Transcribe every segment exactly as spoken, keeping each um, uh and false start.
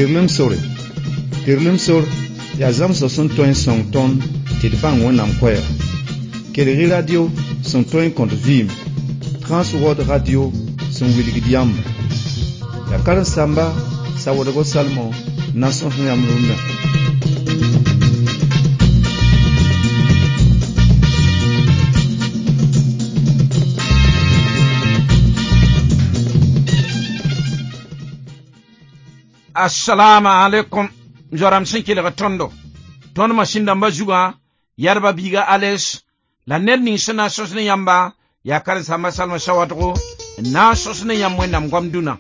tirlem sore tirlem sore ya zam so son toin son ton tilfan wonam kwaya Kelri radio son toin contre vim Trans World Radio son wilgidiam ya karan samba sa wodago salmo nason yamrunda Assalamu alaikum joram sinkile tondo ton mashinda mbajuga yarba biga ales la nenning sena sosne yamba ya kar sama salma shawatgo na sosne yamwe nam gwamduna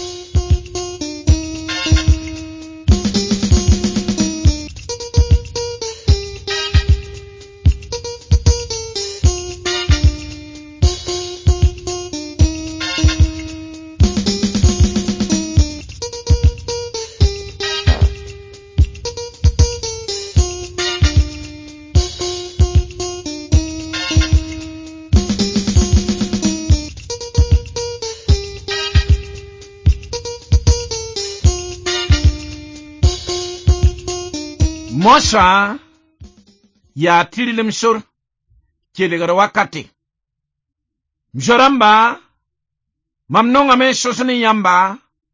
Mosa ya tirilim sur kiligar wakati mjoramba mamnonga me sosni yamba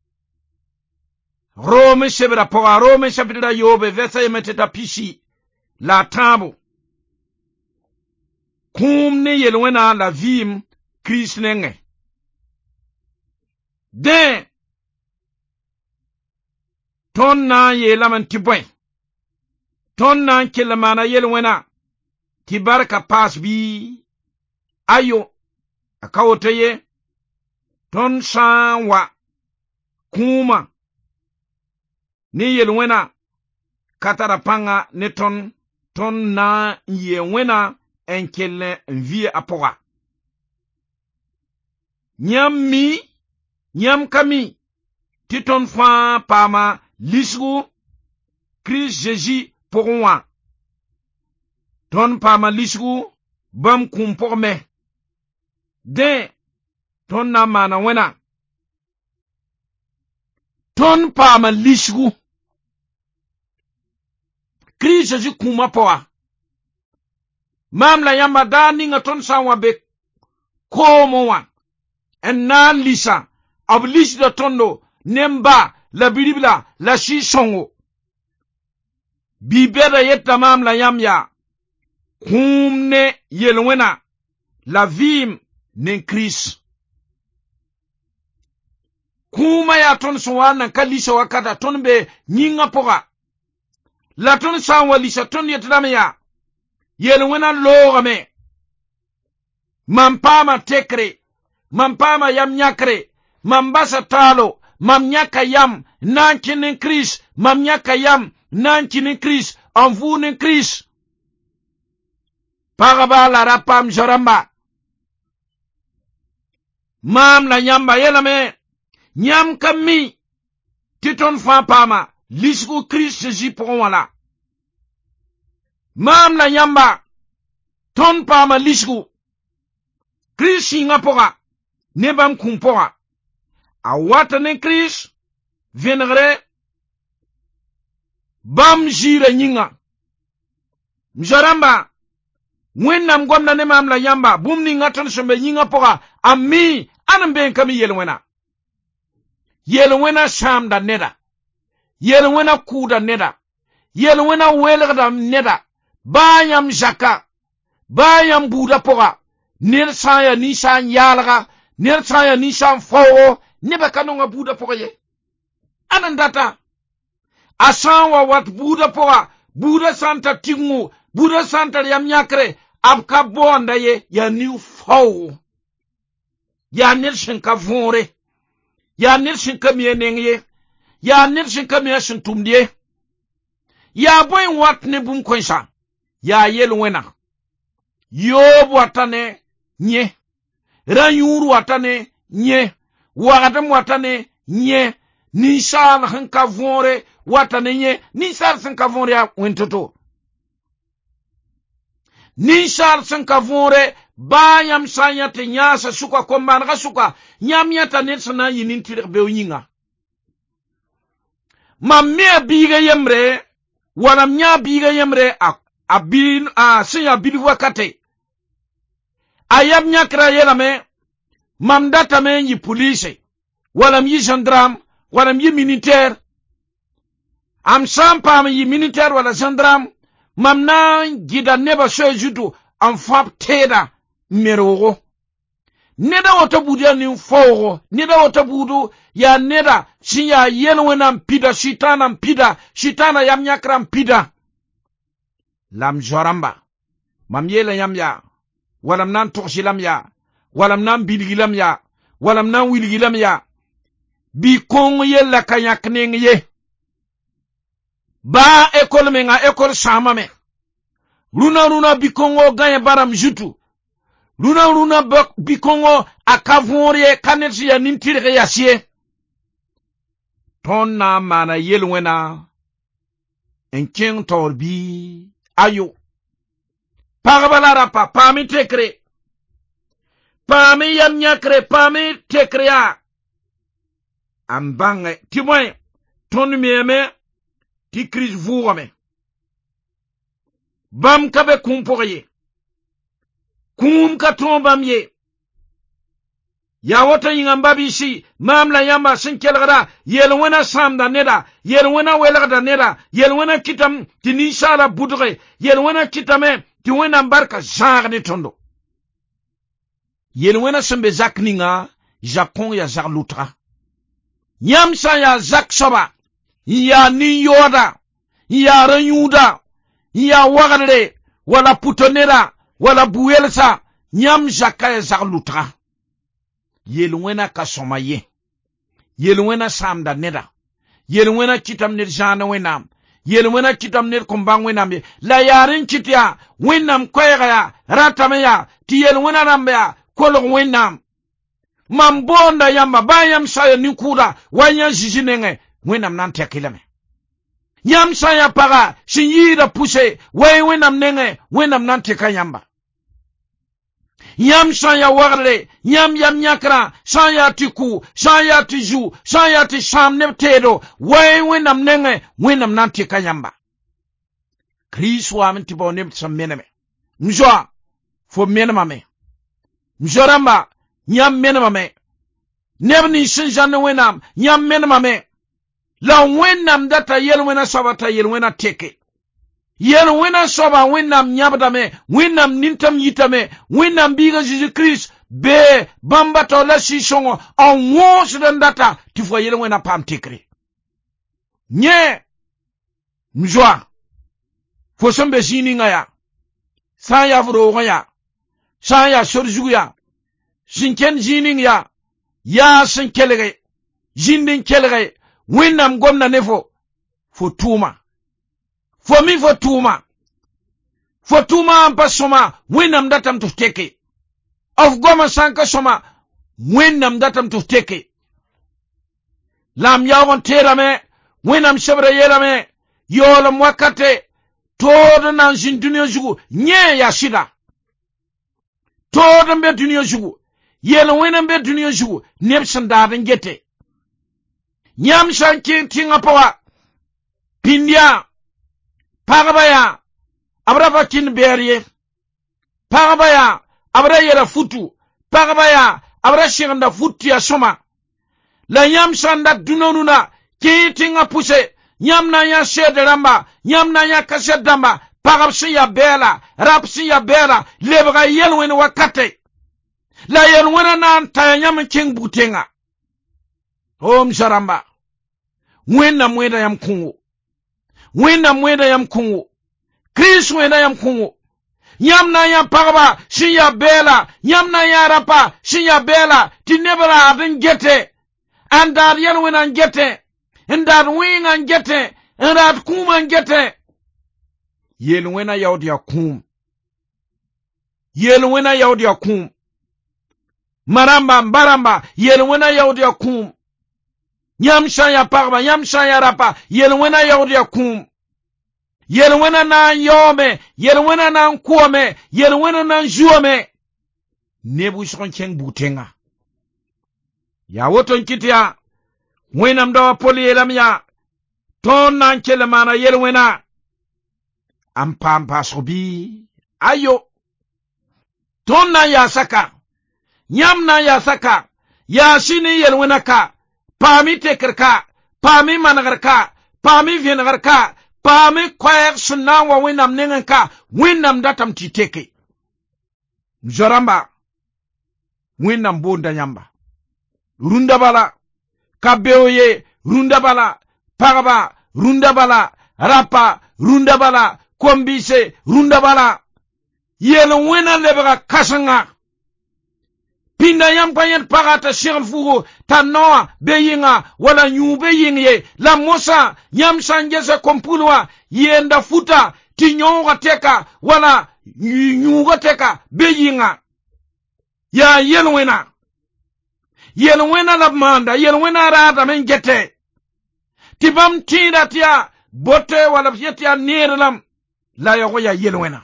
rome sebra poa rome sebra yobe vesa yemeteta pisi la tabo kumne yelwena la vim krisnenge de tonna yelaman tibwen ton nan kele mana yel wena ti barka pas bi ayo akawoteye ton sanwa kuma ni yel wena katara panga ne ton ton na ye wena enkele vie apoga nyam mi nyam kami ti ton fa pama lisgu Christ Jésus pour moi. Ton pa ma lisgu bam kum pour me. De ton na mana wena. Ton pa ma lisgu. Christ Jésus kuma poa. Mam la yamba dani nga ton sanwa be komo wa. En na lisa ab lis de tondo nemba la bidibla la shi songo. Bibera yetta mam la yamya kumne yelwena la vim nen Chris kuma ya ton suwana kalisa wakata ton be nyinga poga la ton sanwa lisa ton yetlame ya yelwena logame mampama tekre mampama yam nyakre mambasa talo mam nyaka yam nankinen Chris mam nyaka yam Nankinin Chris, en vous nen Chris. Paraba la rapam joramba. Mam la nyamba yelame. Nyam kami. Titon fan pama. Lisgu Chris Jésus pour wala. Mam la nyamba. Ton pama lisgu. Chris singapora. Nebam kumpora. A wata nen Chris. Venere. Bam jire nyinga. Mjaramba. Mwena mgwamna nema amla yamba. Bumni ngatan shembe nyinga poka. Ami. Anambe nkami yelwena. Yelwena sham da neda. Yelwena kuda neda. Yelwena welgda neda. Bayam jaka. Bayam buda poka. Nersaya nisan yalga. Nersaya nisan fawo. Neba kanonga buda poka ye. Anandata. Asanwa wat buda poa, buda santa tingu, buda santa yamnyakre, abka bonda ye, ya new faw. Ya nilshin ka vore, ya nilshin ka mienenge, ya nilshin ka miensin tumdie. Ya boy wat ne bum kwensa, ya yelu wena. Yob watane, nye. Ranyuru watane, nye. Wagadam watane, nye. Nishan hanka vore, watanenye, nisar sankavore ya wentoto. Nisar sankavore, bayam sanyate nyasa suka kombanaga suka, nyamyata netsana yinintir bewinga. mam me biga yemre wala nya biga yemre a abin a sinya bil wakate ayam nyakra yelame mam data me yi police wala yi gendarme wala yi militaire am sampa me yi militaire wala gendarme mam na gida neba so judu am fab teda merogo neda wata budia ni fogo neda wata budu ya neda si ya yelwena mpida shitana mpida shitana yam nyakra mpida lam joramba mam yele yam ya walam nan toxilam ya walam nan bilgilam ya walam nan wilgilam ya bi kong yella kanyakneng ye ba ekol menga ekol sama me luna luna bi kongo ganye baram jutu luna luna bi kongo akavonye kanetsi ya nintire ya sie tonna mana yelwena enking torbi ayo pagabalara pa pami tekre pami yam nyakre pami tekre ya ambange timoy ton mieme ti kris vuame bam kabe kumpoye kum ka tombam ye ya wata yinga mbabisi mamla yamba sinkelgara yelwena samda neda yelwena welgda neda yelwena kitam tinisala budre yelwena kitame ti wena barka zagne tondo yelwena sembe zakninga jakon ya zaklutra yamsa ya zak soba ya ni yoda ya ranyuda ya wagadre wala putonera wala buelsa nyam jaka ya zaklutra yelwena kasoma ye yelwena samda neda yelwena kitam nir jana wenam yelwena kitam nir kumbang wenam ye la yarin kitya wenam kwaya ratamaya ti yelwena rambya kolog wenam mambonda yamba bayam saya nikura wanya jijinenge wenam nan tekilame yam saya paga shinyira puse way wenam nenge wenam nan tekayamba yam saya warle yam yam nyakra saya tiku saya tiju saya ti samne tedo way wenam nenge wenam nan tekayamba kriswa amti bonem sammeneme mjwa fo menema me mjoramba nyam menema me nebni shinjane wenam nyam menema me la wenam data yelwena sabata yelwena teke yelwena soba wenam nyabda me wenam nintam yitame wenam biga Jésus Christ be bambata la sisongo en wos dan data tifo yelwena pam tekre nye mjwa fo sembe sininga ya sa ya vro ya sa ya sorjugu ya sinken jining ya ya sinkelege jindin kelege wenam gomna nefo fo tuma fo mi fo tuma fo tuma ampa soma wenam datam to teke of goma sanka soma wenam datam to teke lam yawon terame wenam shebre yerame yolam wakate todo nan sin duniya jugu nye ya shida todo mbe duniya jugu yela wenam mbe duniya jugu nebsan daden gete nyam shanki tinga pawa pindia pagabaya abraba kin beriye pagabaya abra yera futu pagabaya abra shiranda futu ya soma la nyam shanda dunonuna ki tinga puse nyam na ya shede ramba nyam na ya kashe damba pagabsi ya bela rapsi ya bela lebga yelwen wakate la yelwen na anta nyam king butenga om sharamba mwenda mwenda ya mkungu mwenda mwenda ya mkungu Chris mwenda ya mkungu nyamna ya pagaba shi ya bela nyamna ya rapa shi ya bela tinebra adin gete andar yan wena gete andar winga gete andar kuma gete yel wena yawdi ya kum yel wena yawdi ya kum maramba mbaramba yel wena yawdi ya kum nyamsha ya pagba nyamsha ya rapa yelwena yawdi ya kum yelwena na yome yelwena na nkuome yelwena na juome nebu shon chen butenga ya woton kitia wenam dawa poli elam ya ton nan kele mana yel wena am pam pasobi ayo ton nan ya saka nyam nan ya saka ya shini yel wena ka pami tekerka pami managarka pami vienagarka pami kwaer sunan wa winam nenganka winam datam titeke joramba winam bonda nyamba runda bala kabeoye runda bala paraba runda bala rapa runda bala kombise runda bala yelo wena lebra kasanga pinda yampa yen parata shirl furo tanoa beyinga wala nyu beyinye la mosa yam sanjese kompulwa yenda futa tinyonga teka wala nyuga teka beyinga ya yelo wena yelo wena la manda yelo wena rata men gete tibam tida tia bote wala tia nirlam la yogo ya yelo wena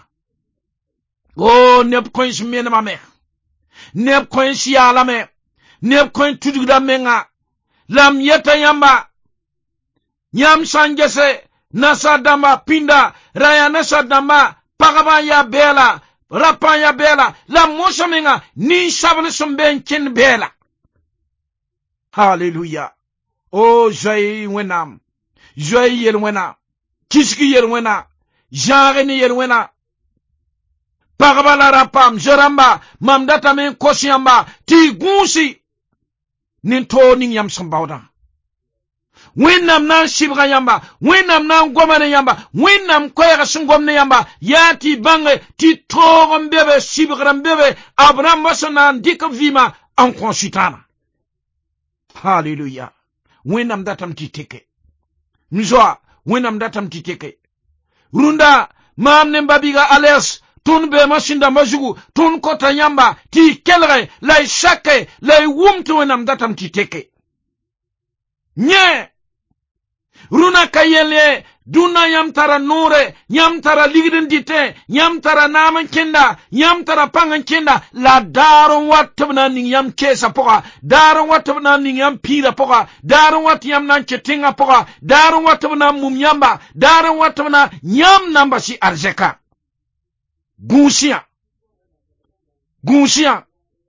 oh nep koins mena ma me nep koins ya la me nep koins tudugda menga lam yeta yamba nyam sanjese nasa dama pinda raya nasa dama pagaba ya bela rapa ya bela la mosa menga ni sabale somben ken bela hallelujah oh joy wenam joy yel wena kiski yel wena jare ni yel wena pagaba rapam joramba mamdata men kosiamba ti gunsi ninto ning yam sambawda wenam nan shibga yamba wenam nan gomane yamba wenam koyga sungomne yamba yati bange ti togom bebe shibgram bebe abram basana dik vima en consultana hallelujah wenam datam ti teke mizwa wenam datam ti teke runda mam ne babiga ales tun be masinda majugu tun kota yamba ti kelre lay shake lay wumtu wenam datam ti teke nye runa kayele duna yam tara nure yam tara ligidin dite yam tara naman kenda yam tara pangan kenda la daron watabna ning yam kesa poka daron watabna ning yam pira poka daron wat yam nan chetinga poka daron watabna mum yamba daron watabna yam namba si arzeka gunsia gunsia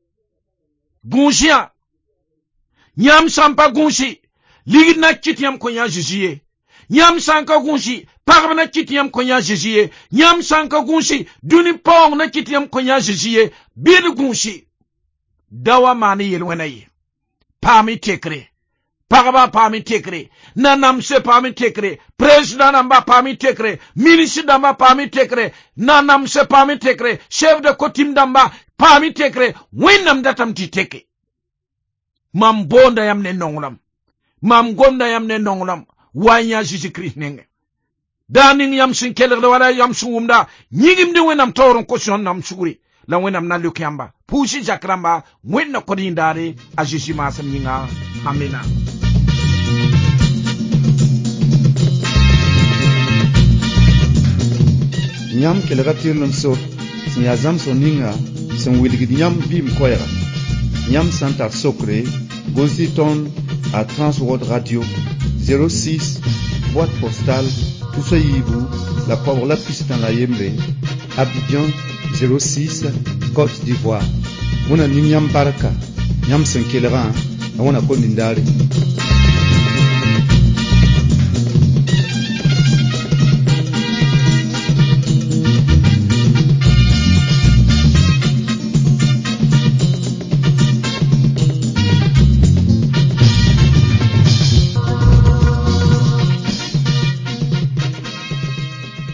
gunsia yam sampa gunsi ligid na chitiyam konya jijiye nyam sanka gunshi parba na chitiyam konya jijiye nyam sanka gunshi duni pong na chitiyam konya jijiye bil gunshi dawa mani yelwena yi pami tekre parba pami tekre na namse pami tekre president namba pami tekre ministre namba pami tekre na namse pami tekre chef de kotim namba pami tekre wenam datam ti teke mam bonda yam ne nongulam mam gonda yam ne nongulam wanya jiji Christ nenge daning yam sin keler wala yam sumda nyigim de wenam toron ko son nam suguri la wenam na lukyamba pushi jakramba wenna ko dindare ajiji masam nyinga amina nyam kelega tirnum so nyazam soninga son wilgid nyam bim koyra nyam santa sokre Goziton à Transworld Radio zéro six boîte postale Toussaïbou la pauvre la piste dans la Yembe Abidjan zéro six Côte d'Ivoire Mona Ninyam Baraka Nyam Senkelera Awana Konindari